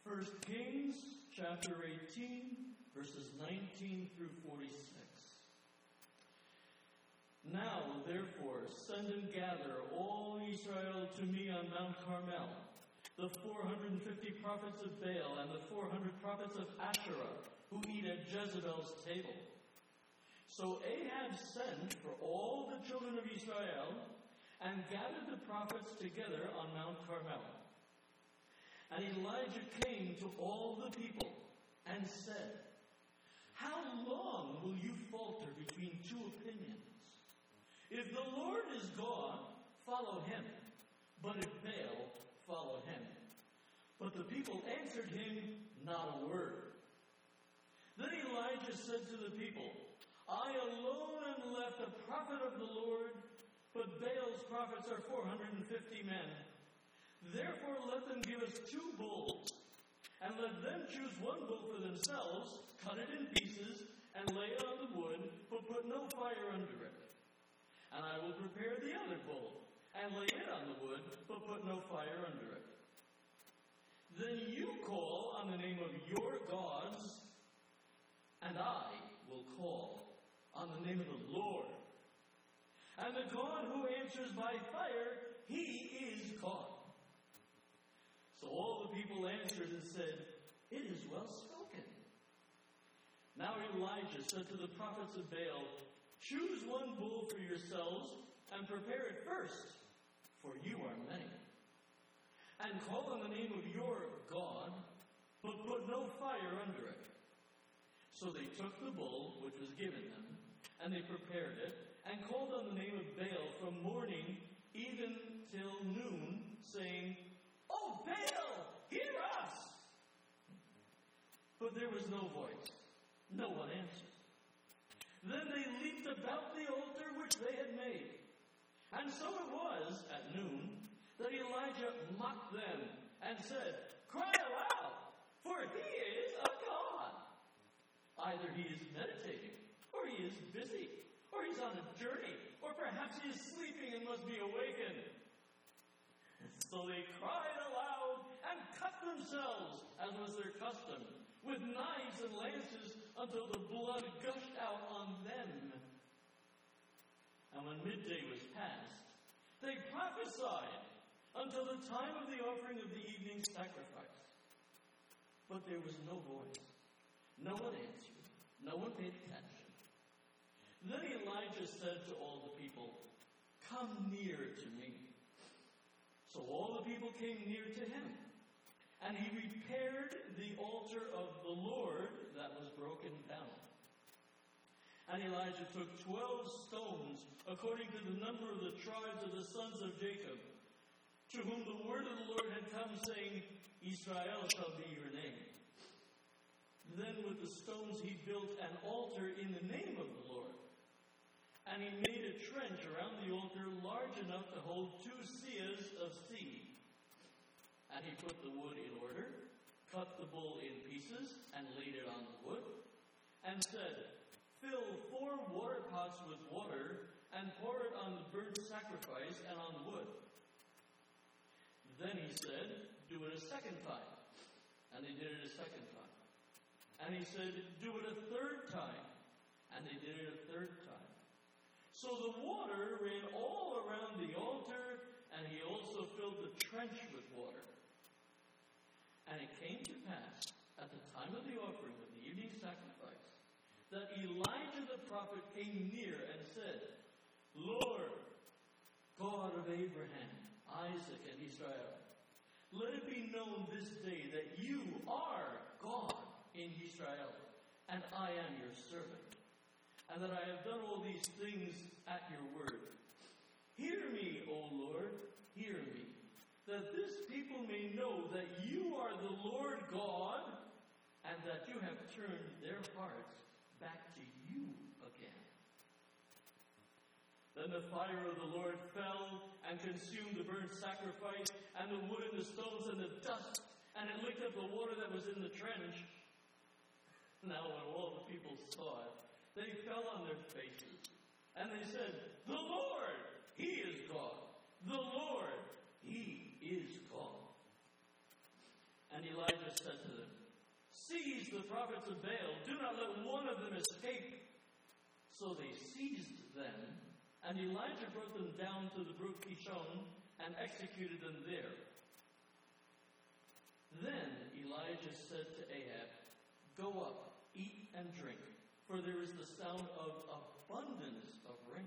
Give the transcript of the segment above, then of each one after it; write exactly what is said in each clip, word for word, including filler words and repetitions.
First Kings chapter eighteen, verses nineteen through forty-six. Now, therefore, send and gather all Israel to me on Mount Carmel, the four hundred fifty prophets of Baal and the four hundred prophets of Asherah, who eat at Jezebel's table. So Ahab sent for all the children of Israel and gathered the prophets together on Mount Carmel. And Elijah came to all the people and said, "How long will you falter between two opinions? If the Lord is God, follow him. But if Baal, follow him." But the people answered him not a word. Then Elijah said to the people, "I alone am left a prophet of the Lord, but Baal's prophets are four hundred fifty men. Therefore let them give us two bulls, and let them choose one bull for themselves, cut it in pieces, and lay it on the wood, but put no fire under it. And I will prepare the other bull, and lay it on the wood, but put no fire under it. Then you call on the name of your gods, and I will call on the name of the Lord. And the God who answers by fire, he is God." So all the people answered and said, "It is well spoken." Now Elijah said to the prophets of Baal, "Choose one bull for yourselves, and prepare it first, for you are many. And call on the name of your God, but put no fire under it." So they took the bull which was given them, and they prepared it, and called on the name of Baal from morning even till noon, saying, "O Baal, hear us!" But there was no voice. No one answered. Then they leaped about the altar which they had made. And so it was, at noon, that Elijah mocked them and said, "Cry aloud, for he is a god. Either he is meditating, or he is busy, or he's on a journey, or perhaps he is sleeping and must be awakened." So they cried aloud and cut themselves, as was their custom, with knives and lances, until the blood gushed out on them. And when midday was past, they prophesied until the time of the offering of the evening sacrifice. But there was no voice. No one answered. No one paid attention. Then Elijah said to all the people, "Come near to me." So all the people came near to him, and he repaired the altar of the Lord that was broken down. And Elijah took twelve stones, according to the number of the tribes of the sons of Jacob, to whom the word of the Lord had come, saying, "Israel shall be your name." Then with the stones he built an altar in the name of the Lord. And he made a trench around the altar large enough to hold two seahs of seed. And he put the wood in order, cut the bull in pieces, and laid it on the wood, and said, "Fill four water pots with water, and pour it on the burnt sacrifice and on the wood." Then he said, "Do it a second time." And they did it a second time. And he said, "Do it a third time." And they did it a third time. So the water ran all around the altar, and he also filled the trench with water. And it came to pass, at the time of the offering of the evening sacrifice, that Elijah the prophet came near and said, "Lord, God of Abraham, Isaac, and Israel, let it be known this day that you are God in Israel, and I am your servant, and that I have done all these things at your word. Hear me, O Lord, hear me, that this people may know that you are the Lord God, and that you have turned their hearts back to you again." Then the fire of the Lord fell and consumed the burnt sacrifice, and the wood and the stones and the dust, and it licked up the water that was in the trench. Now when all the people saw it, they fell on their faces, and they said, "The Lord, he is God. The Lord, he is God." And Elijah said to them, "Seize the prophets of Baal. Do not let one of them escape." So they seized them, and Elijah brought them down to the brook Kishon and executed them there. Then Elijah said to Ahab, "Go up, eat and drink, for there is the sound of abundance of rain."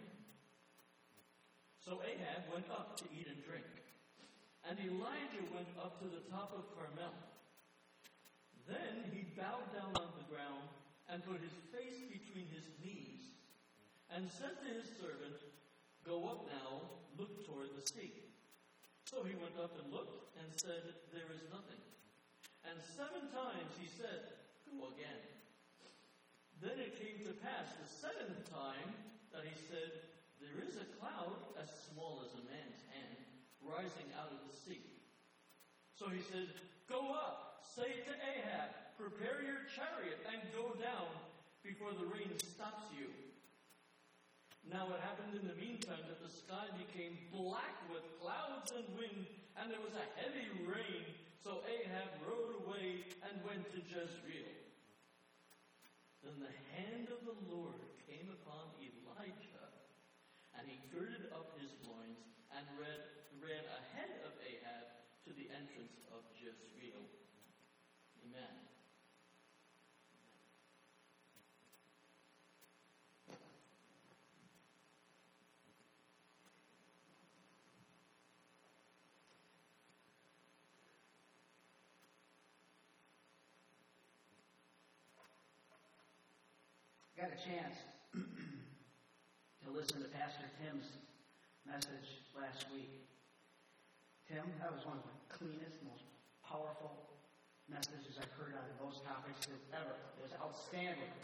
So Ahab went up to eat and drink, and Elijah went up to the top of Carmel. Then he bowed down on the ground and put his face between his knees and said to his servant, "Go up now, look toward the sea." So he went up and looked and said, "There is nothing." And seven times he said, "Go again." Then it came to pass the seventh time that he said, "There is a cloud as small as a man's hand rising out of the sea." So he said, "Go up, say to Ahab, prepare your chariot and go down before the rain stops you." Now it happened in the meantime that the sky became black with clouds and wind, and there was a heavy rain. So Ahab rode away and went to Jezreel. Then the hand of the Lord came upon Elijah, and he girded up his loins and ran, ran ahead of Ahab to the entrance of Jezreel. Amen. Got a chance to listen to Pastor Tim's message last week. Tim, that was one of the cleanest, most powerful messages I've heard on those topics ever. It was outstanding.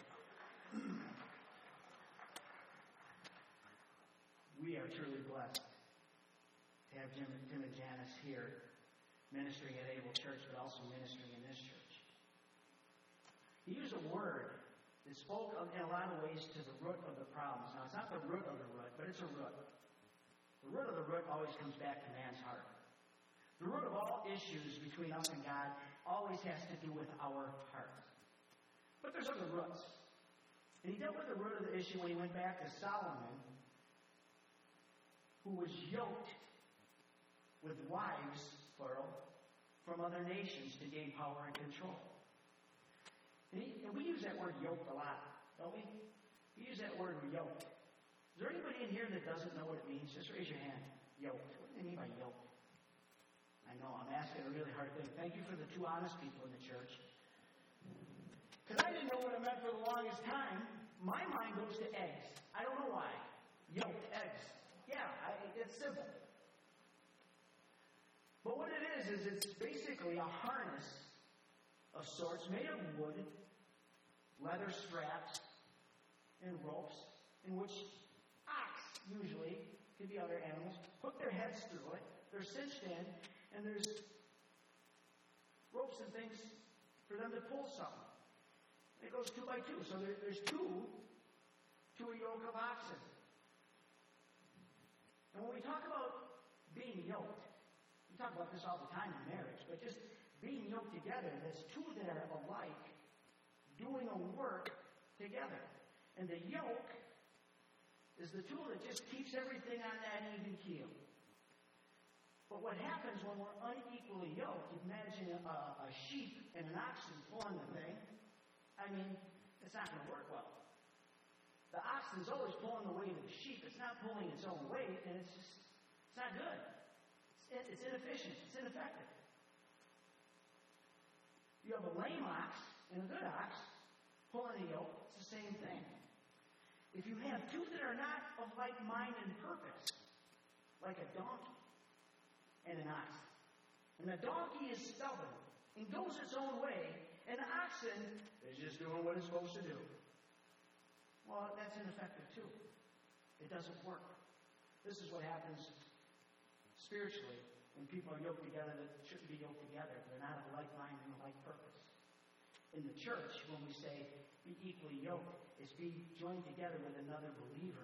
We are truly blessed to have Jim, Tim and Janice here ministering at Able Church, but also ministering in this church. He used a word that spoke in a lot of ways to the root of the problems. Now, it's not the root of the root, but it's a root. The root of the root always comes back to man's heart. The root of all issues between us and God always has to do with our heart. But there's other roots. And he dealt with the root of the issue when he went back to Solomon, who was yoked with wives, plural, from other nations to gain power and control. And, he, and we use that word yoked a lot, don't we? We use that word yoked. Is there anybody in here that doesn't know what it means? Just raise your hand. Yoked. What do they mean by yoked? I know, I'm asking a really hard thing. Thank you for the two honest people in the church. Because I didn't know what it meant for the longest time. My mind goes to eggs. I don't know why. Yoked eggs. Yeah, I, it's simple. But what it is, is it's basically a harness of sorts made of wood, leather straps, and ropes, in which ox, usually, could be other animals, hook their heads through it. They're cinched in, and there's ropes and things for them to pull something. And it goes two by two, so there, there's two to a yoke of oxen. And when we talk about being yoked, we talk about this all the time in marriage, but just being yoked together, there's two that are alike, doing a work together. And the yoke is the tool that just keeps everything on that even keel. But what happens when we're unequally yoked, imagine a, a sheep and an oxen pulling the thing. I mean, it's not going to work well. The oxen's always pulling the weight of the sheep. It's not pulling its own weight, and it's just, it's not good. It's, it's inefficient. It's ineffective. You have a lame ox and a good ox pulling a yoke. It's the same thing. If you have two that are not of like mind and purpose, like a donkey and an ox, and the donkey is stubborn and goes its own way, and the oxen is just doing what it's supposed to do, well, that's ineffective too. It doesn't work. This is what happens spiritually when people are yoked together that shouldn't be yoked together. They're not of like mind and like purpose. In the church, when we say be equally yoked, it's be joined together with another believer.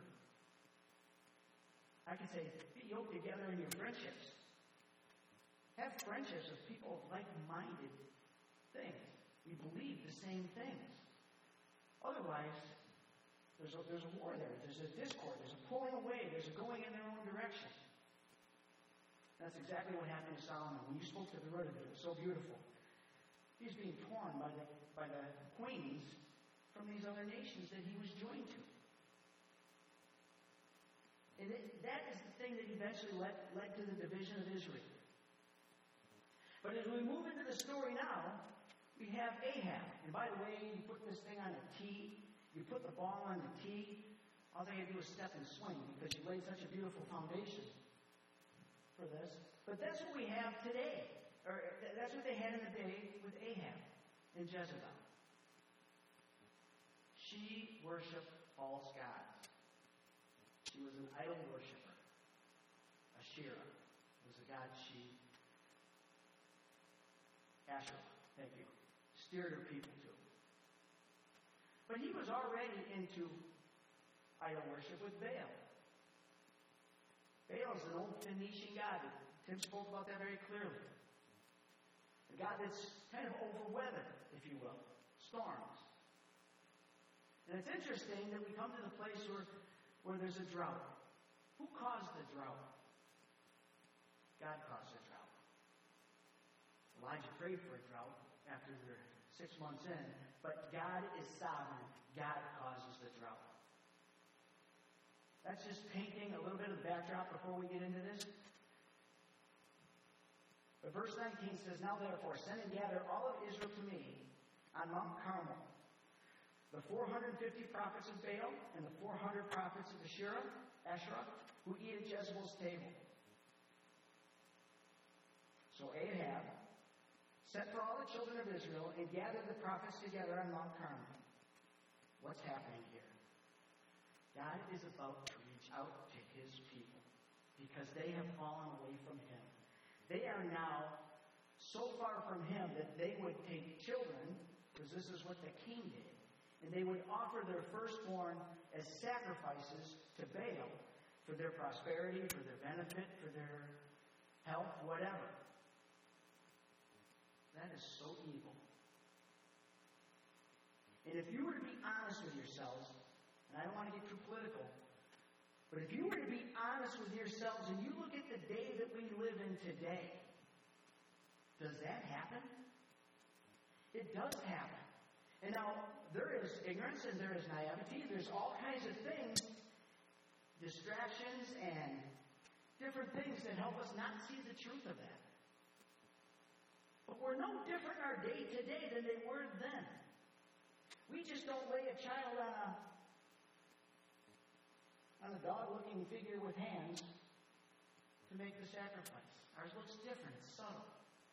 I can say be yoked together in your friendships. Have friendships with people like-minded things. We believe the same things. Otherwise, there's a, there's a war there. There's a discord. There's a pulling away. There's a going in their own direction. That's exactly what happened to Solomon. When you spoke to the root of it, it was so beautiful. He's being torn by the, by the queens from these other nations that he was joined to. And it, that is the thing that eventually led, led to the division of Israel. But as we move into the story now, we have Ahab. And by the way, you put this thing on a tee. You put the ball on the tee. All they had to do is step and swing because you laid such a beautiful foundation for this. But that's what we have today. Or that's what they had in the day with Ahab and Jezebel. She worshipped false gods. She was an idol worshiper. Asherah was a god she, Asherah, thank you, steered her people to. But he was already into idol worship with Baal. Baal is an old Phoenician god. Tim spoke about that very clearly. A god that's kind of over weather, if you will. Storms. And it's interesting that we come to the place where, where there's a drought. Who caused the drought? God caused the drought. Elijah prayed for a drought after they're six months in, but God is sovereign. God causes the drought. That's just painting a little bit of the backdrop before we get into this. But verse nineteen says, "Now therefore, send and gather all of Israel to me on Mount Carmel, the four hundred fifty prophets of Baal and the four hundred prophets of Asherah, Asherah, who eat at Jezebel's table." So Ahab sent for all the children of Israel and gathered the prophets together on Mount Carmel. What's happening here? God is about to reach out to his people because they have fallen away from him. They are now so far from him that they would take children, because this is what the king did, and they would offer their firstborn as sacrifices to Baal for their prosperity, for their benefit, for their health, whatever. That is so evil. And if you were to be honest with yourselves, and I don't want to get too political, but if you were to be honest with yourselves and you look at the day that we live in today, does that happen? It does happen. And now, there is ignorance and there is naivety. There's all kinds of things, distractions and different things that help us not see the truth of that. But we're no different in our day today than they were then. We just don't lay a child on a on a dog-looking figure with hands to make the sacrifice. Ours looks different. It's subtle.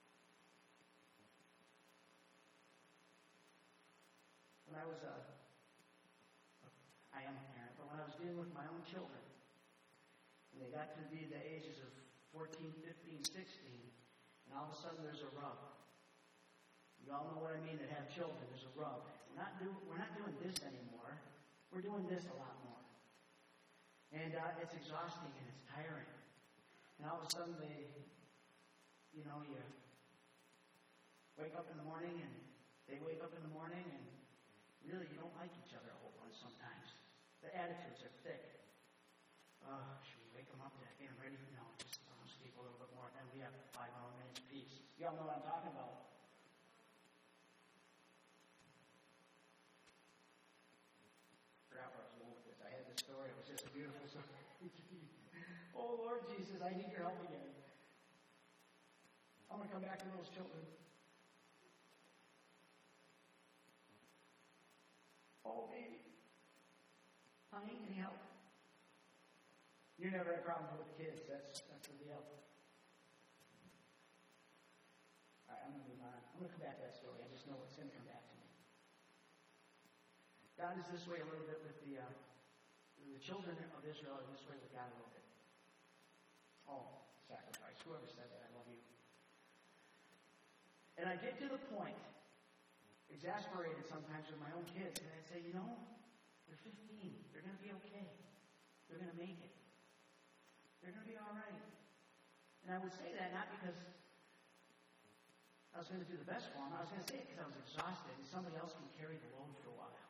When I was a, I am a parent, but when I was dealing with my own children, and they got to be the ages of fourteen, fifteen, sixteen, and all of a sudden there's a rub. You all know what I mean that have children. There's a rub. We're not, do, we're not doing this anymore. We're doing this a lot more. And uh, it's exhausting and it's tiring. And all of a sudden they, you know, you wake up in the morning and they wake up in the morning and really you don't like each other a whole bunch sometimes. The attitudes are thick. Oh, should we wake them up to get them ready? No, just let them sleep a little bit more. And we have five more minutes apiece. You all know what I'm talking about. Story. It was just a beautiful story. Oh, Lord Jesus, I need your help again. I'm going to come back to those children. Oh, baby. Honey, any help? You never had problems with kids. That's, that's the deal. All right, I'm going to move on. I'm going to come back to that story. I just know it's going to come back to me. God is this way a little bit with the... Uh, The children of Israel are this way with God a little bit. Oh, sacrifice. Whoever said that, I love you. And I get to the point, exasperated sometimes with my own kids, and I say, you know, they're fifteen. They're going to be okay. They're going to make it. They're going to be all right. And I would say that not because I I was going to do the best for them. I was going to say it because I was exhausted, and somebody else can carry the load for a while.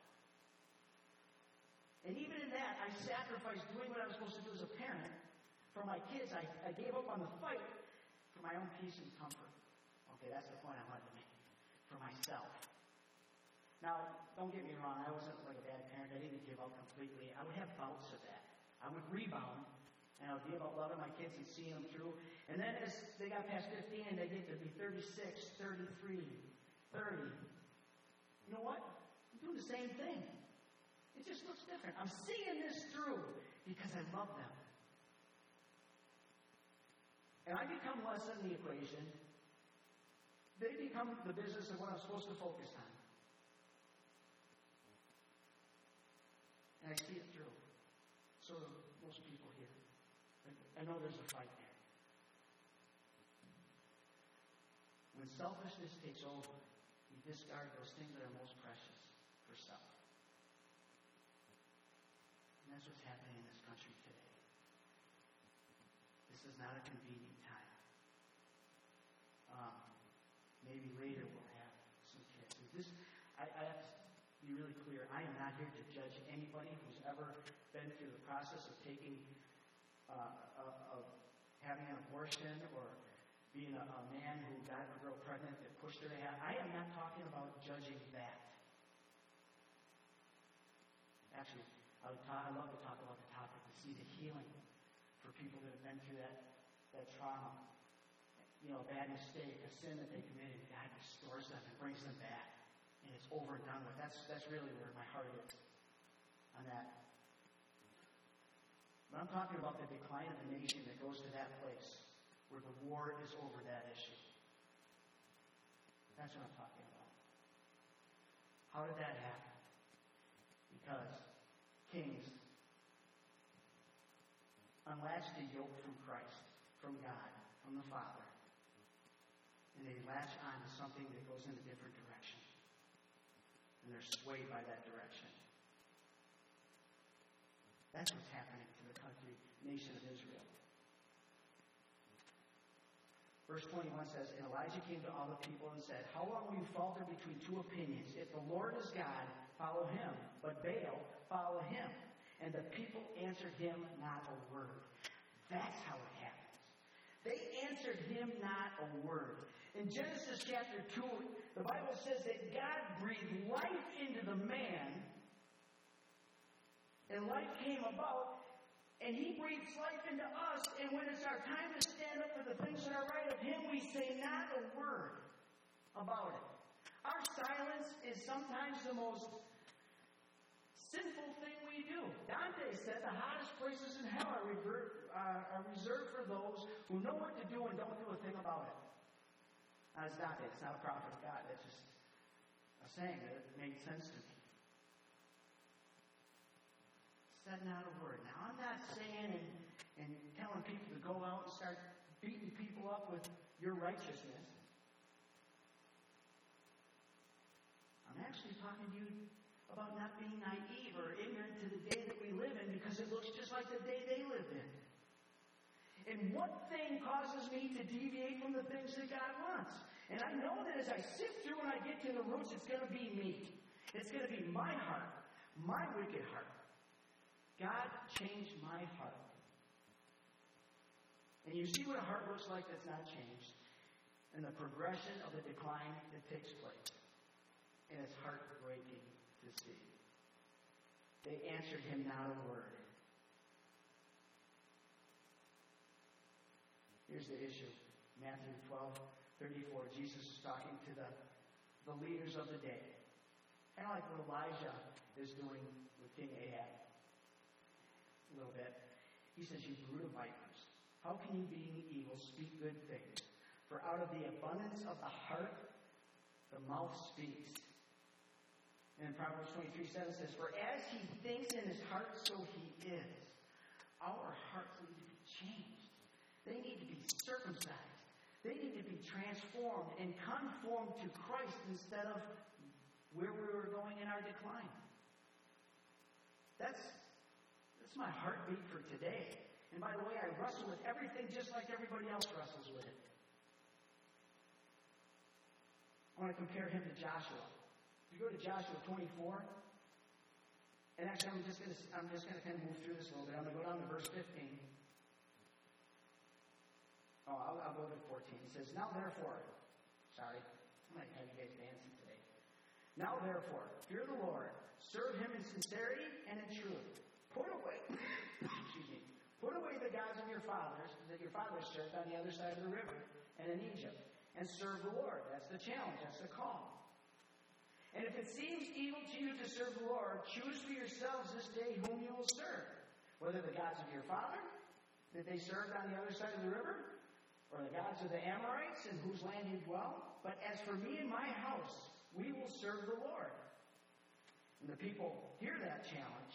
And even in that, I sacrificed doing what I was supposed to do as a parent for my kids. I, I gave up on the fight for my own peace and comfort. Okay, that's the point I wanted to make. For myself. Now, don't get me wrong. I wasn't like a bad parent. I didn't give up completely. I would have bouts of that. I would rebound, and I would be about loving my kids and seeing them through. And then as they got past fifteen, and they get to be thirty-six, thirty-three, thirty. You know what? I'm doing the same thing. It just looks different. I'm seeing this through because I love them. And I become less in the equation. They become the business of what I'm supposed to focus on. And I see it through. So do most people here. I know there's a fight there. When selfishness takes over, we discard those things that are most precious for self. And that's what's happening in this country today. This is not a convenient time. Um, maybe later we'll have some kids. And this, I, I have to be really clear. I am not here to judge anybody who's ever been through the process of taking, uh, of, of having an abortion or being a, a man who got a girl pregnant that pushed her to have. I am not talking about judging that. Actually, I would talk, I love to talk about the topic, to see the healing for people that have been through that, that trauma. You know, a bad mistake, a sin that they committed, God restores them and brings them back. And it's over and done with. That's, that's really where my heart is on that. But I'm talking about the decline of the nation that goes to that place where the war is over that issue. That's what I'm talking about. How did that happen? Because kings unlatched the yoke from Christ, from God, from the Father, and they latch on to something that goes in a different direction. And they're swayed by that direction. That's what's happening to the country, nation of Israel. Verse twenty-one says, And Elijah came to all the people and said, How long will you falter between two opinions? If the Lord is God, follow him. But Baal, follow him. And the people answered him not a word. That's how it happens. They answered him not a word. In Genesis chapter two, the Bible says that God breathed life into the man, and life came about, and he breathes life into us, and when it's our time to stand up for the things that are right of him, we say not a word about it. Our silence is sometimes the most sinful thing we do. Dante said the hottest places in hell are, revert, uh, are reserved for those who know what to do and don't do a thing about it. Now, it's Dante. It's not a prophet of God. That's just a saying that made sense to me. Said not a word. Now, I'm not saying and, and telling people to go out and start beating people up with your righteousness. I'm actually talking to you about not being naive or ignorant to the day that we live in, because it looks just like the day they lived in. And what thing causes me to deviate from the things that God wants? And I know that as I sift through and I get to the roots, it's going to be me. It's going to be my heart, my wicked heart. God changed my heart. And you see what a heart looks like that's not changed, and the progression of the decline that takes place. And it's heartbreaking to see. They answered him not a word. Here's the issue. Matthew twelve thirty-four. Jesus is talking to the, the leaders of the day. Kind of like what Elijah is doing with King Ahab. A little bit. He says, You brood of vipers, how can you, being evil, speak good things? For out of the abundance of the heart, the mouth speaks. And Proverbs twenty-three seven says, For as he thinks in his heart, so he is. Our hearts need to be changed. They need to be circumcised. They need to be transformed and conformed to Christ instead of where we were going in our decline. That's, that's my heartbeat for today. And by the way, I wrestle with everything just like everybody else wrestles with it. I want to compare him to Joshua. If you go to Joshua twenty-four, and actually I'm just going to I'm just going to kind of move through this a little bit. I'm going to go down to verse fifteen. Oh, I'll, I'll go to fourteen. It says, "Now therefore," sorry, I might have you guys dancing today. "Now therefore, fear the Lord, serve him in sincerity and in truth. Put away, excuse me, put away the gods of your fathers that your fathers served on the other side of the river and in Egypt, and serve the Lord." That's the challenge. That's the call. "And if it seems evil to you to serve the Lord, choose for yourselves this day whom you will serve, whether the gods of your father that they served on the other side of the river, or the gods of the Amorites in whose land you dwell. But as for me and my house, we will serve the Lord." And the people hear that challenge.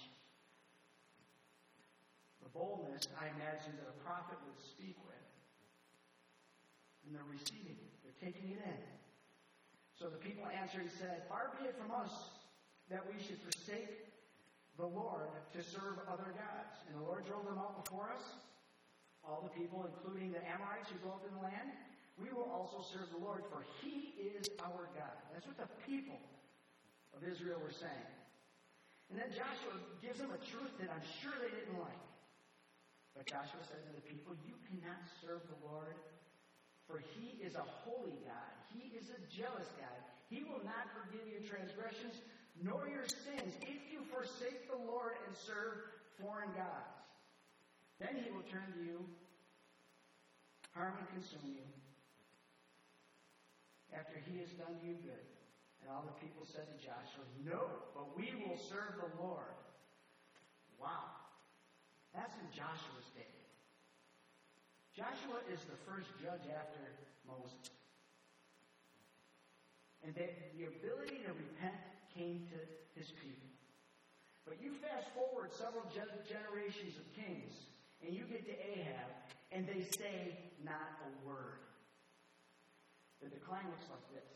The boldness, I imagine, that a prophet would speak with. And they're receiving it. They're taking it in. So the people answered and said, "Far be it from us that we should forsake the Lord to serve other gods." And the Lord drove them out before us, all the people, including the Amorites who dwelt in the land. "We will also serve the Lord, for he is our God." That's what the people of Israel were saying. And then Joshua gives them a truth that I'm sure they didn't like. But Joshua said to the people, "You cannot serve the Lord, for he is a holy God. He is a jealous God. He will not forgive your transgressions nor your sins if you forsake the Lord and serve foreign gods. Then he will turn to you, harm and consume you, after he has done you good." And all the people said to Joshua, "No, but we will serve the Lord." Wow. That's in Joshua's day. Joshua is the first judge after Moses. And the, the ability to repent came to his people. But you fast forward several generations of kings, and you get to Ahab, and they say not a word. The decline looks like this.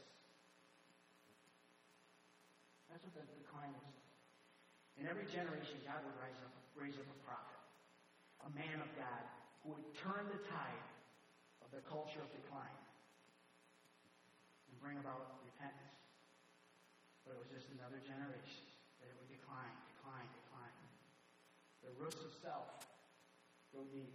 That's what the decline looks like. In every generation, God would rise up, raise up a prophet, a man of God, who would turn the tide of the culture of decline and bring about repentance. But it was just another generation that it would decline, decline, decline. The roots of self go deep.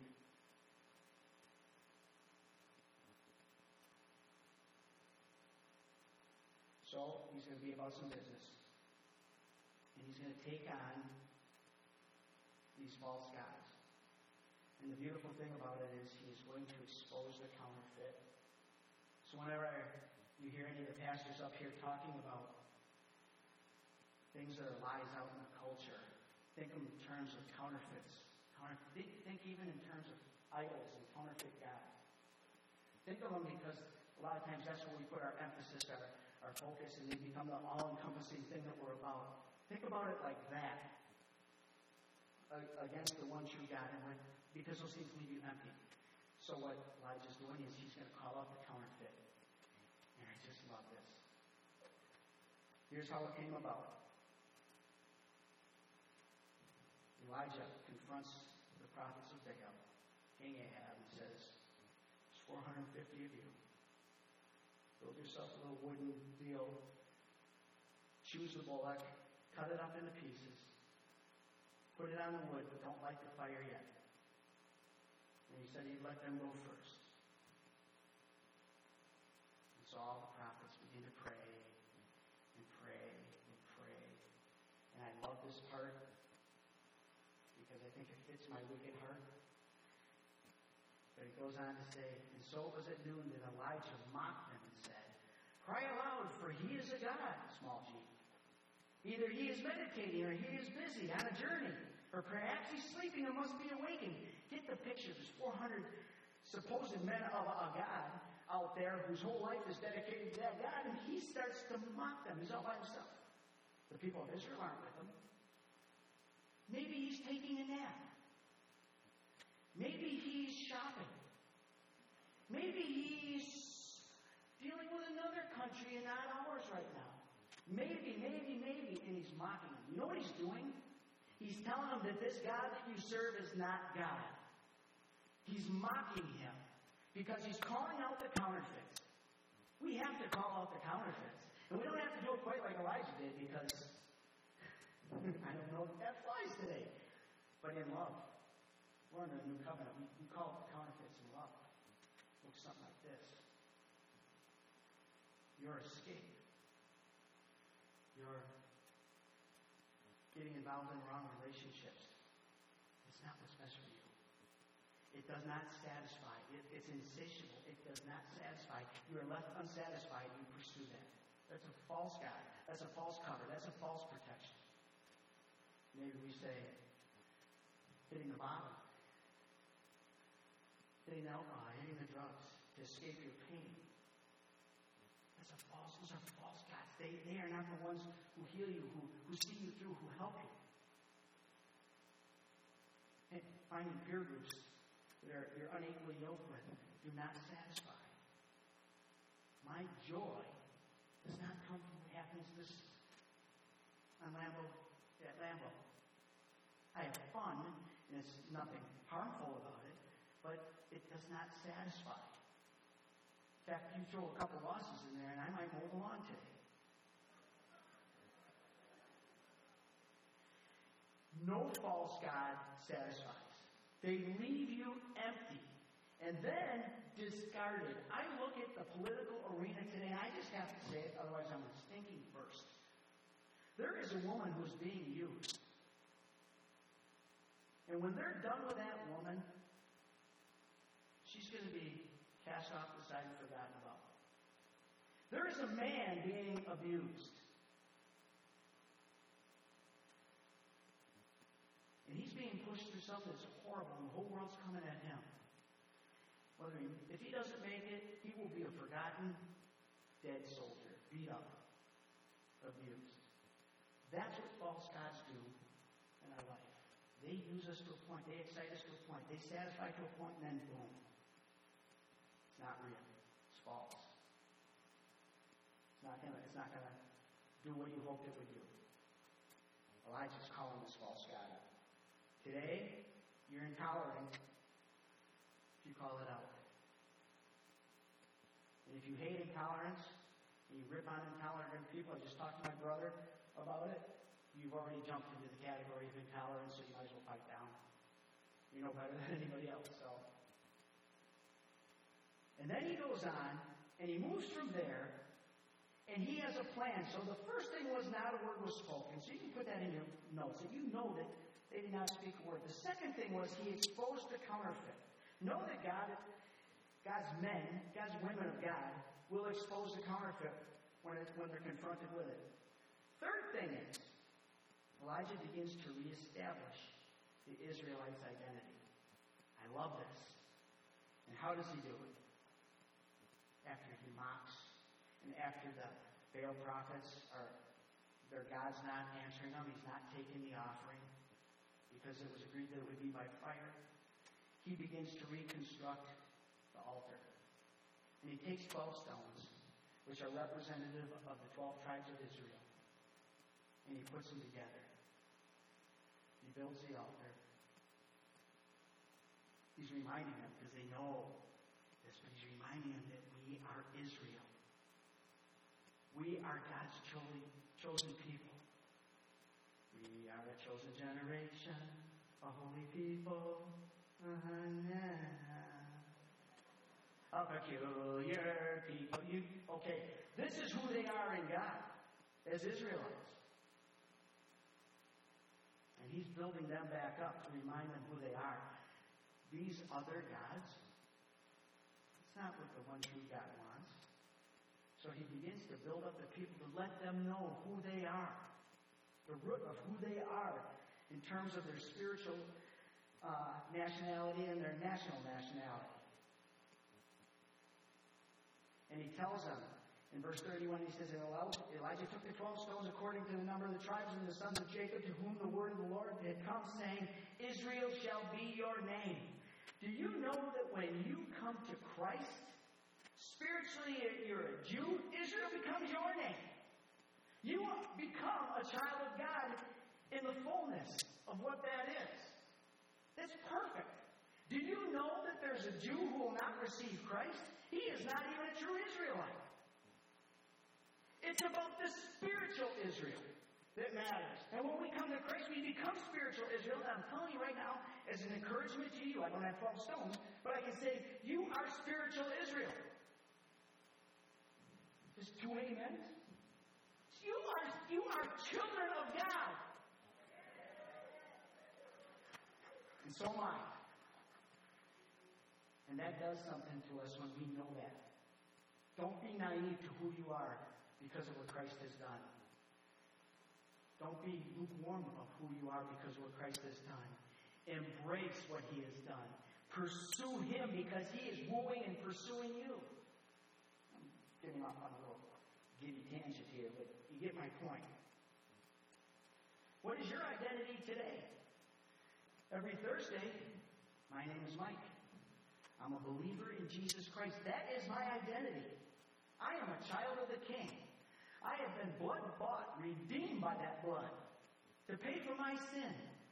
So he's going to be about some business. And he's going to take on these false gods. And the beautiful thing about it is he is going to expose the counterfeit. So whenever you hear any of the pastors up here talking about things that are lies out in the culture, think in terms of counterfeits. Counterfeit, think, think even in terms of idols and counterfeit gods. Think of them because a lot of times that's where we put our emphasis, our, our focus, and they become the all-encompassing thing that we're about. Think about it like that against the one true God, and when, because those things leave you empty. So what Elijah's doing is he's going to call out the counterfeit. And I just love this. Here's how it came about. Elijah confronts the prophets of Baal, King Ahab, and says, "There's four hundred fifty of you. Build yourself a little wooden deal. Choose the bullock. Cut it up into pieces. Put it on the wood, but don't light the fire yet." And he said he'd let them go first. And so all the prophets began to pray and pray and pray. And I love this part because I think it fits my wicked heart. But it goes on to say, "And so it was at noon that Elijah mocked them and said, 'Cry aloud, for he is a God,' small g. 'Either he is meditating or he is busy on a journey, or perhaps he's sleeping and must be awakened.'" Get the picture. There's four hundred supposed men of a God out there whose whole life is dedicated to that God, and he starts to mock them. He's all by himself. The people of Israel aren't with him. Maybe he's taking a nap. Maybe he's shopping. Maybe he's dealing with another country and not ours right now. Maybe, maybe, maybe, and he's mocking them. You know what he's doing? He's telling them that this God that you serve is not God. He's mocking him because he's calling out the counterfeit. We have to call out the counterfeit. quite like Elijah did because I don't know if that flies today. But in love. We're under a new covenant. We, we call it the counterfeits in love. It looks something like this. Your escape. Your getting involved in wrong relationships. It's not what's best for you. It does not satisfy. It, it's insatiable. It does not satisfy. You are left unsatisfied. You pursue that. That's a false God. That's a false cover. That's a false protection. Maybe we say, hitting the bottom, hitting the alcohol, hitting the drugs to escape your pain. That's a false. Those are false gods. They, they are not the ones who heal you, who, who see you through, who help you. And finding peer groups that are, you're unequally yoked with do not satisfy. My joy does not come from what happens this on Lambo, at Lambo. I have fun, and it's nothing harmful about it, but it does not satisfy. In fact, you throw a couple losses in there, and I might mow the lawn today. No false god satisfies. They leave you empty and then discarded. I look at the political arena today, and I just have to say it, otherwise I'm a stinking burst. There is a woman who's being used. And when they're done with that woman, she's going to be cast off the side and forgotten about. There is a man being abused. And he's being pushed through something that's horrible, and the whole world's coming at him. Whether he, if he doesn't make it, he will be a forgotten, dead soldier, beat up, abused. That's what false gods do in our life. They use us to a point. They excite us to a point. They satisfy to a point, and then boom. It's not real. It's false. It's not gonna, it's not gonna do what you hoped it would do. Elijah's calling this false god out. Today, you're intolerant if you call it out. And if you hate intolerance, and you rip on intolerant people, I just talked to my brother about it, you've already jumped into the category of intolerance, so you might as well fight down. You know better than anybody else, so. And then he goes on, and he moves from there, and he has a plan. So the first thing was not a word was spoken. So you can put that in your notes, that you know that they did not speak a word. The second thing was he exposed the counterfeit. Know that God, God's men, God's women of God, will expose the counterfeit when, it, when they're confronted with it. Third thing is, Elijah begins to reestablish the Israelites' identity. I love this. And how does he do it? After he mocks, and after the Baal prophets are, their God's not answering them, he's not taking the offering, because it was agreed that it would be by fire, he begins to reconstruct the altar. And he takes twelve stones, which are representative of the twelve tribes of Israel, and he puts them together. He builds the altar. He's reminding them, because they know this, but he's reminding them that we are Israel. We are God's chosen, chosen people. We are a chosen generation, a holy people, a peculiar people. You, okay, this is who they are in God, as Israelites. And he's building them back up to remind them who they are. These other gods, it's not what the one true God wants. So he begins to build up the people to let them know who they are. The root of who they are in terms of their spiritual uh, nationality and their national nationality. And he tells them, in verse thirty-one, he says, Elijah took the twelve stones according to the number of the tribes and the sons of Jacob, to whom the word of the Lord had come, saying, Israel shall be your name. Do you know that when you come to Christ, spiritually you're a Jew, Israel becomes your name. You become a child of God in the fullness of what that is. That's perfect. Do you know that there's a Jew who will not receive Christ? He is not even a true Israelite. It It's about the spiritual Israel that matters. And when we come to Christ, we become spiritual Israel. And I'm telling you right now, as an encouragement to you, I don't have twelve stones, but I can say, you are spiritual Israel. Just two amens. You are, you are children of God. And so am I. And that does something to us when we know that. Don't be naive to who you are because of what Christ has done. Don't be lukewarm of who you are because of what Christ has done. Embrace what He has done. Pursue Him because He is wooing and pursuing you. I'm getting off on a little giddy tangent here, but you get my point. What is your identity today? Every Thursday, my name is Mike. I'm a believer in Jesus Christ. That is my identity. I am a child of the King. I have been blood-bought, redeemed by that blood to pay for my sin.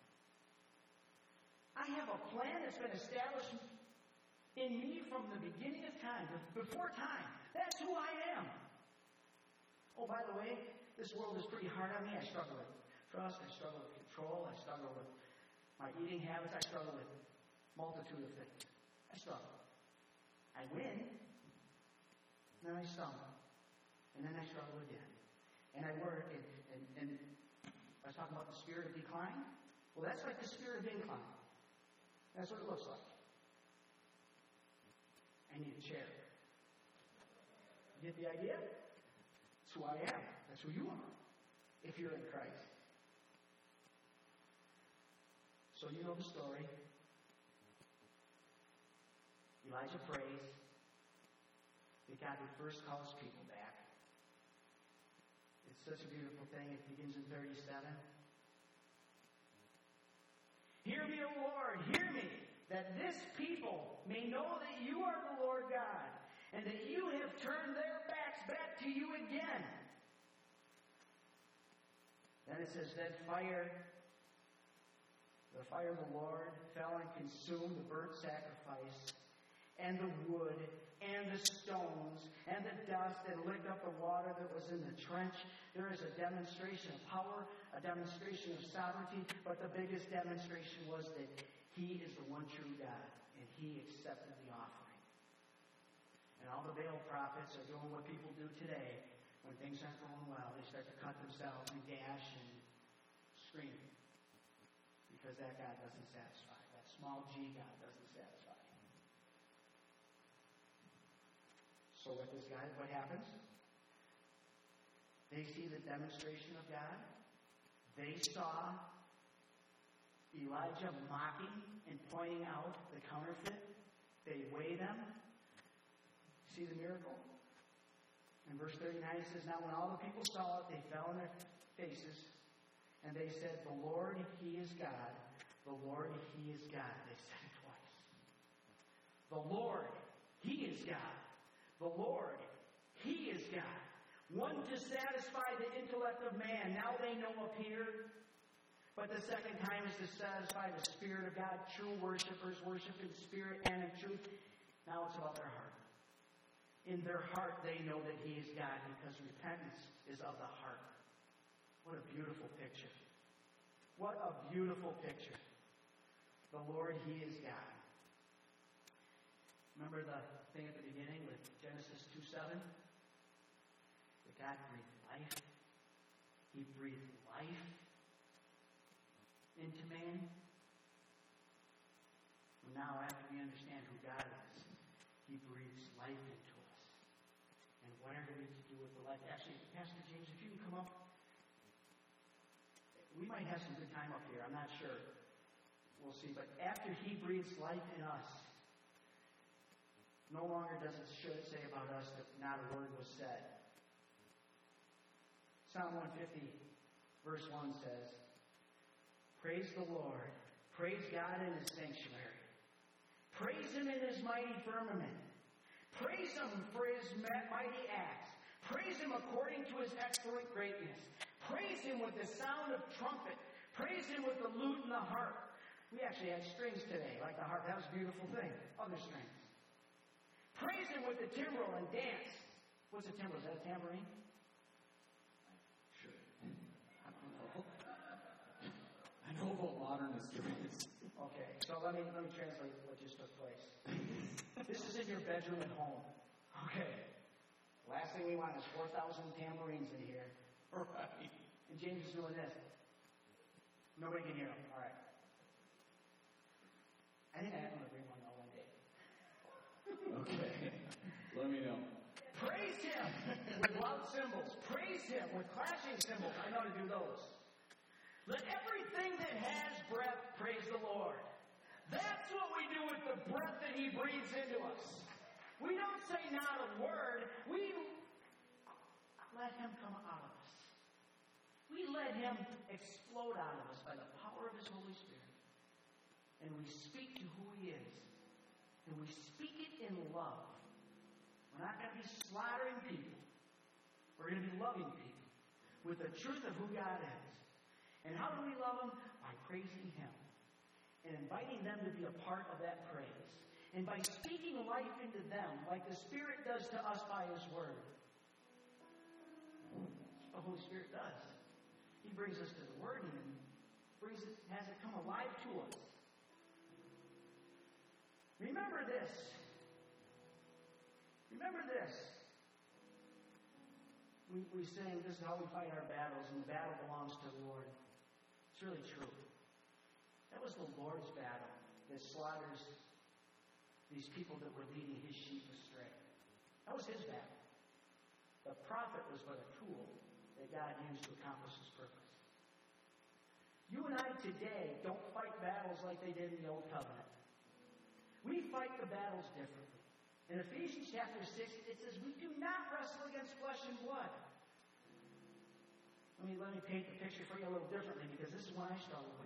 I have a plan that's been established in me from the beginning of time, before time. That's who I am. Oh, by the way, this world is pretty hard on me. I struggle with trust. I struggle with control. I struggle with my eating habits. I struggle with a multitude of things. I struggle. I win, and then I stumble. And then I struggle again. And I work, and, and, and I was talking about the spirit of decline. Well, that's like the spirit of incline. That's what it looks like. I need a chair. You get the idea? That's who I am. That's who you are, if you're in Christ. So you know the story. Elijah prays that God would first call His people back. It's such a beautiful thing. It begins in thirty-seven. Hear me, O Lord, hear me, that this people may know that you are the Lord God, and that you have turned their backs back to you again. Then it says, then fire, the fire of the Lord fell and consumed the burnt sacrifice, and the wood, and the stones, and the dust, and licked up the water that was in the trench. There is a demonstration of power, a demonstration of sovereignty, but the biggest demonstration was that He is the one true God, and He accepted the offering. And all the Baal prophets are doing what people do today when things aren't going well. They start to cut themselves and gash and scream because that God doesn't satisfy. That small G God doesn't satisfy. So what does God, what happens? They see the demonstration of God. They saw Elijah mocking and pointing out the counterfeit. They weigh them. See the miracle? In verse thirty-nine it says, now when all the people saw it, they fell on their faces, and they said, the Lord, He is God. The Lord, He is God. They said it twice. The Lord, He is God. The Lord, He is God. One to satisfy the intellect of man. Now they know up here. But the second time is to satisfy the Spirit of God. True worshipers worship in spirit and in truth. Now it's about their heart. In their heart they know that He is God because repentance is of the heart. What a beautiful picture. What a beautiful picture. The Lord, He is God. Remember the thing at the beginning with Genesis two seven? That God breathed life. He breathed life into man. Well, now, after we understand who God is, He breathes life into us. And whatever we need to do with the life. Actually, Pastor James, if you can come up. We might have some good time up here. I'm not sure. We'll see. But after He breathes life in us, no longer does it should say about us that not a word was said. Psalm one fifty, verse one says, praise the Lord. Praise God in His sanctuary. Praise Him in His mighty firmament. Praise Him for His mighty acts. Praise Him according to His excellent greatness. Praise Him with the sound of trumpet. Praise Him with the lute and the harp. We actually had strings today, like the harp. That was a beautiful thing. Other strings. Praise Him with the timbrel and dance. What's a timbrel? Is that a tambourine? what modernist is. Okay, so let me let me translate what just took place. This is in your bedroom at home. Okay. Last thing we want is four thousand tambourines in here. Right. And James is doing this. Nobody can hear him. All right. I think I'm going to bring one out one day. Okay. Let me know. Praise him with loud cymbals. Praise him with clashing cymbals. I know how to do those. Let everything that has breath praise the Lord. That's what we do with the breath that he breathes into us. We don't say not a word. We let him come out of us. We let him explode out of us by the power of his Holy Spirit. And we speak to who he is. And we speak it in love. We're not going to be slaughtering people. We're going to be loving people with the truth of who God is. And how do we love them? By praising him. And inviting them to be a part of that praise. And by speaking life into them, like the Spirit does to us by his word. That's what the Holy Spirit does. He brings us to the word and brings it, has it come alive to us. Remember this. Remember this. We, we sing, this is how we fight our battles, and the battle belongs to the Lord. It's really true. That was the Lord's battle that slaughters these people that were leading his sheep astray. That was his battle. The prophet was but a tool that God used to accomplish his purpose. You and I today don't fight battles like they did in the Old Covenant. We fight the battles differently. In Ephesians chapter six, it says, we do not wrestle against flesh and blood. Let me, let me paint the picture for you a little differently, because this is what I struggle with.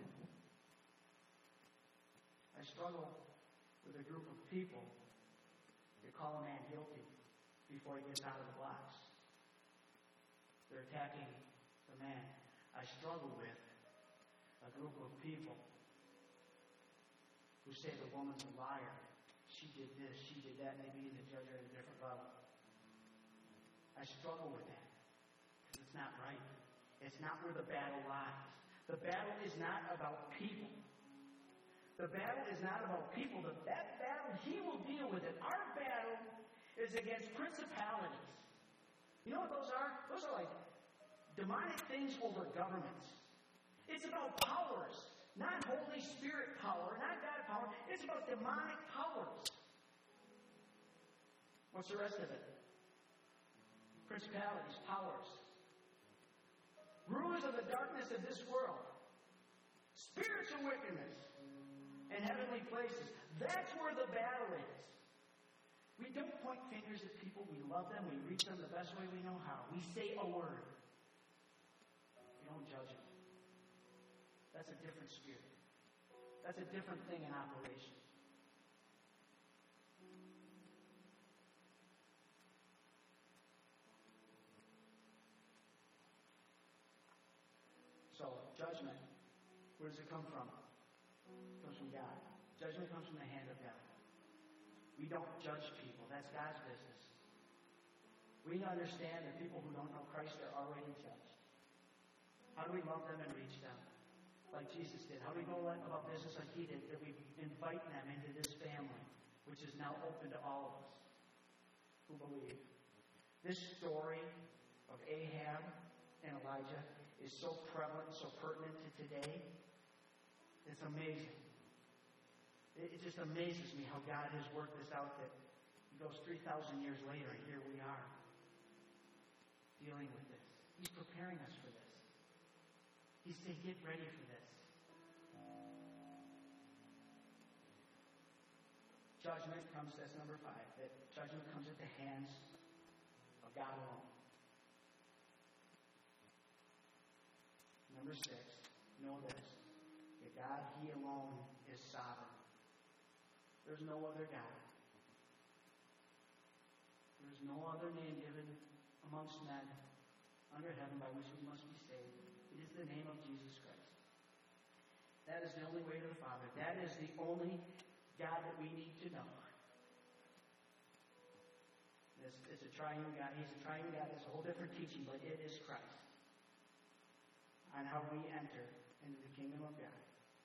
I struggle with a group of people that call a man guilty before he gets out of the blocks. They're attacking the man. I struggle with a group of people who say the woman's a liar. She did this, she did that, and they begin to judge her at a different level. I struggle with that because it's not right. It's not where the battle lies. The battle is not about people. The battle is not about people. The, that battle, he will deal with it. Our battle is against principalities. You know what those are? Those are like demonic things over governments. It's about powers. Not Holy Spirit power, not God power. It's about demonic powers. What's the rest of it? Principalities, powers. Rulers of the darkness of this world. Spiritual wickedness in heavenly places. That's where the battle is. We don't point fingers at people. We love them. We reach them the best way we know how. We say a word. We don't judge them. That's a different spirit. That's a different thing in operation. So, judgment, where does it come from? It comes from God. Judgment comes from the hand of God. We don't judge people. That's God's business. We understand that people who don't know Christ are already judged. How do we love them and reach them? Like Jesus did. How do we go about business like he did? That we invite them into this family, which is now open to all of us who believe. This story of Ahab and Elijah is so prevalent, so pertinent to today. It's amazing. It, it just amazes me how God has worked this out, that he goes three thousand years later, and here we are dealing with this. He's preparing us for this. He's saying, get ready for this. Judgment comes, that's number five, that judgment comes at the hands of God alone. Number six, know this, that God, he alone is sovereign. There's no other God. There's no other name given amongst men under heaven by which we must be saved. It is the name of Jesus Christ. That is the only way to the Father. That is the only God that we need to know. It's, it's a triune God. He's a triune God. It's a whole different teaching, but it is Christ. On how we enter into the kingdom of God.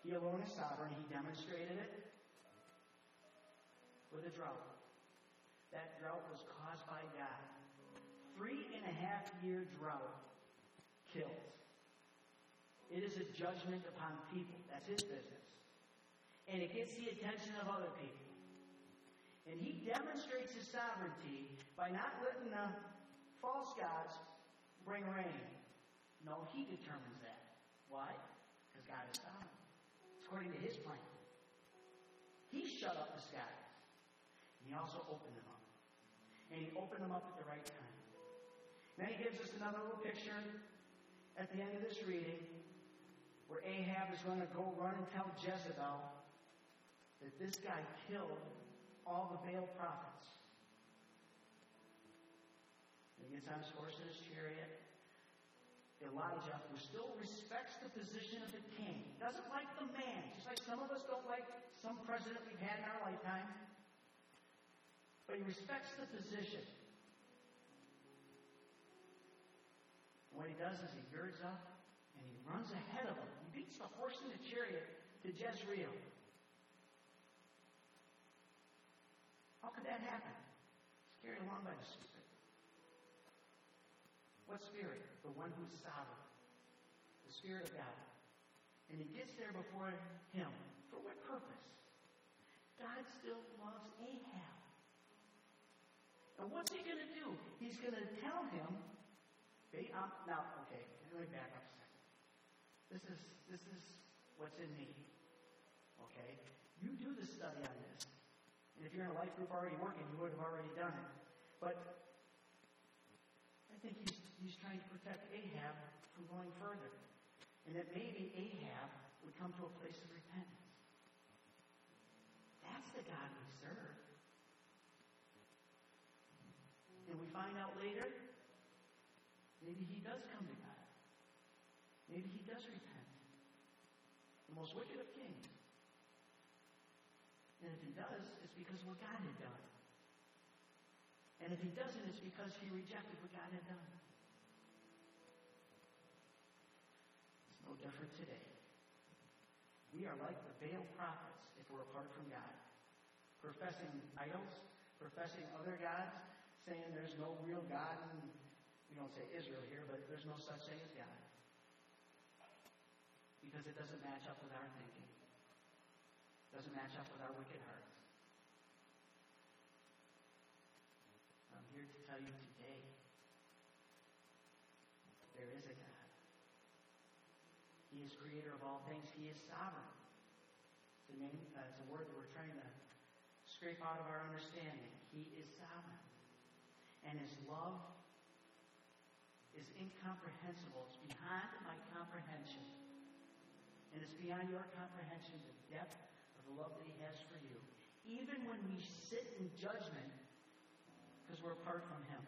He alone is sovereign. He demonstrated it with a drought. That drought was caused by God. Three and a half year drought killed. It is a judgment upon people. That's his business. And it gets the attention of other people. And he demonstrates his sovereignty by not letting the false gods bring rain. No, he determines that. Why? Because God is sovereign. It's according to his plan. He shut up the skies. And he also opened them up. And he opened them up at the right time. Then he gives us another little picture at the end of this reading where Ahab is going to go run and tell Jezebel that this guy killed all the Baal prophets. And he gets on his horse and his chariot. Elijah, who still respects the position of the king, doesn't like the man, just like some of us don't like some president we've had in our lifetime. But he respects the position. And what he does is he girds up and he runs ahead of him. He beats the horse and the chariot to Jezreel. How could that happen? He's carried along by the Spirit. What Spirit? The one who's sovereign. The Spirit of God. And he gets there before him. For what purpose? God still loves Ahab. And what's he going to do? He's going to tell him, okay, um, now, okay, let me back up a second. This is, this is what's in me. Okay? You do the study on this. And if you're in a life group already working, you would have already done it. But I think he's, he's trying to protect Ahab from going further. And that maybe Ahab would come to a place of repentance. That's the God we serve. And we find out later, maybe he does come to God. Maybe he does repent. The most wicked of kings. And if he does, it's because of what God had done. And if he doesn't, it's because he rejected what God had done. It's no different today. We are like the Baal prophets if we're apart from God. Professing idols, professing other gods, saying there's no real God, and we don't say Israel here, but there's no such thing as God. Because it doesn't match up with our thinking. It doesn't match up with our wicked hearts. I'm here to tell you today, there is a God. He is creator of all things. He is sovereign. It's a, name, uh, it's a word that we're trying to scrape out of our understanding. He is sovereign. And his love is incomprehensible. It's beyond my comprehension. And it's beyond your comprehension, the depth of the love that he has for you. Even when we sit in judgment because we're apart from him.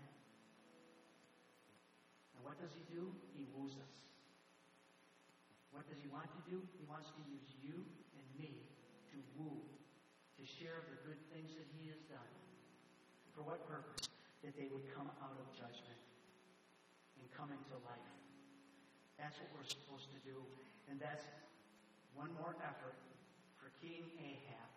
And what does he do? He woos us. What does he want to do? He wants to use you and me to woo, to share the good things that he has done. For what purpose? That they would come out of judgment and come into life. That's what we're supposed to do. And that's one more effort for King Ahab,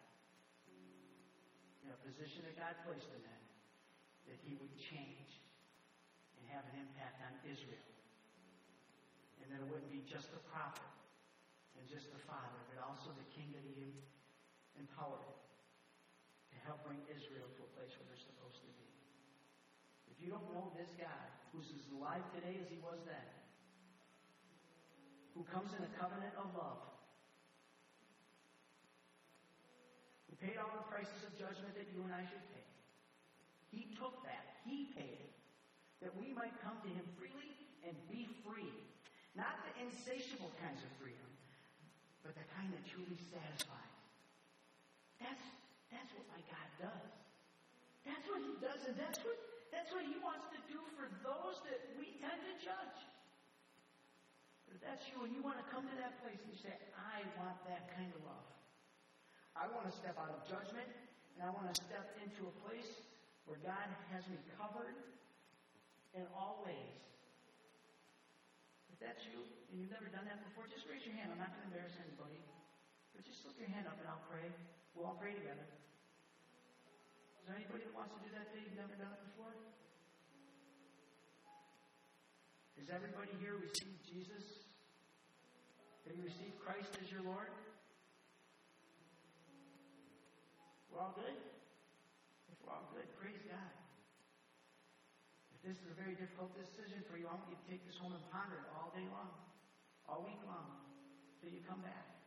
in a position that God placed him in, that he would change and have an impact on Israel. And that it wouldn't be just the prophet and just the father, but also the king that he empowered to help bring Israel to a place where they're supposed to be. If you don't know this God, who's as alive today as he was then, who comes in a covenant of love, who paid all the prices of judgment that you and I should pay. He took that. He paid it. That we might come to him freely and be free. Not the insatiable kinds of freedom, but the kind that truly satisfies. That's, that's what my God does. That's what he does, and that's what, that's what he wants to do for those that we tend to judge. But if that's you and you want to come to that place and you say, I want that kind of love. I want to step out of judgment, and I want to step into a place where God has me covered in all ways. If that's you, and you've never done that before, just raise your hand. I'm not going to embarrass anybody. But just slip your hand up and I'll pray. We'll all pray together. Is there anybody that wants to do that today? You've never done it before? Has everybody here received Jesus? Have you received Christ as your Lord? We're all good? If we're all good, praise God. If this is a very difficult decision for you, I want you to take this home and ponder it all day long, all week long, till you come back.